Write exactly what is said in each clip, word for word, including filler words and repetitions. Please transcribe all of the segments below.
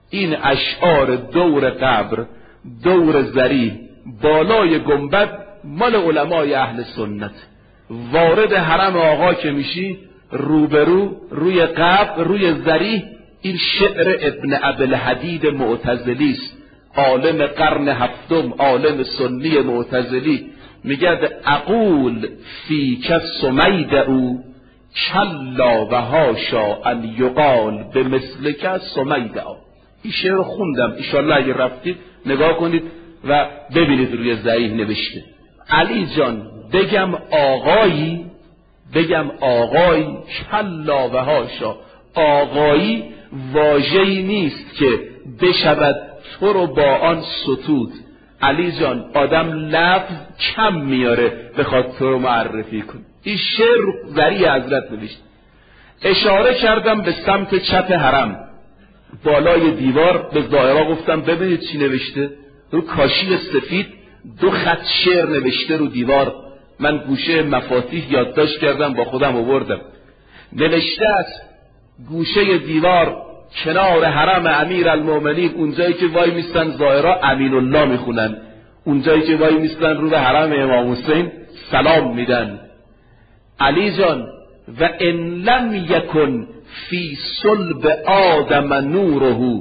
این اشعار دور قبر، دور ذریح، بالای گنبد مال علمای اهل سنت. وارد حرم آقا که میشی روبرو روی قبر روی ذریح، این شعر ابن ابوالحدید معتزلی است، عالم قرن هفتم، عالم سنی معتزلی. میگه اقول فی کس سمید او کلا و هاشا ان یقال به مثل کس سمید او. این شعر خوندم، ایشالله اگه رفتید نگاه کنید و ببینید روی ذریح نوشته. علی جان بگم آقایی، بگم آقایی، کلا و هاشا، آقایی واژه‌ای نیست که بشود تو رو با آن ستود. علی جان آدم لفظ کم میاره بخواد تو رو معرفی کن. این شعر ذریح حضرت نوشت. اشاره کردم به سمت چپ حرم، بالای دیوار به زائرها گفتم ببینید چی نوشته. رو کاشی سفید دو خط شعر نوشته رو دیوار. من گوشه مفاتیح یادداشت کردم با خودم آوردم. نوشته است گوشه دیوار کنار حرم امیر المومنین، اونجایی که وای میستن زائرها امین الله میخونن، اونجایی که وای میستن رو به حرم امام حسین سلام میدن. علی جان و ان لم یکن فی صلب آدم نوره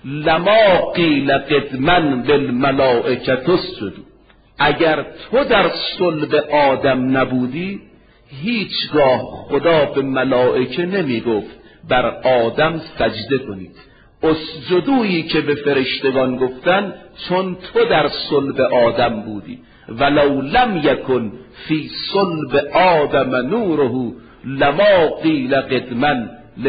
لما قیل قدمن بالملائکه اسجدوا. اگر تو در صلب آدم نبودی هیچگاه خدا به ملائکه نمیگفت بر آدم سجده کنید. اسجدویی که به فرشتگان گفتن چون تو در صلب آدم بودی. ولو لم یکن فی صلب آدم نوره لما قیل قدمن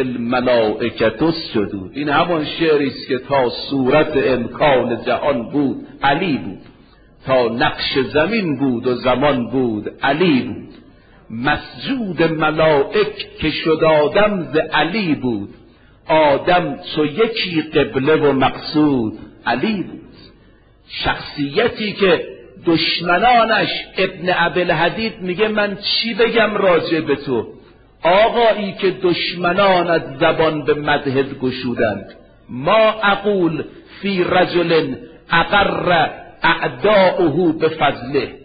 للملائکه اسجدوا. این همان شعری است که تا صورت امکان جهان بود علی بود، تا نقش زمین بود و زمان بود علی بود. مسجود ملائک که شد آدم ز علی بود، آدم چو یکی قبله و مقصود علی بود. شخصیتی که دشمنانش ابن ابوالحدید میگه من چی بگم راجع به تو، آقایی که دشمنانت زبان به مدحت گشودند. ما اقول فی رجل اقر اعداؤه بفضله،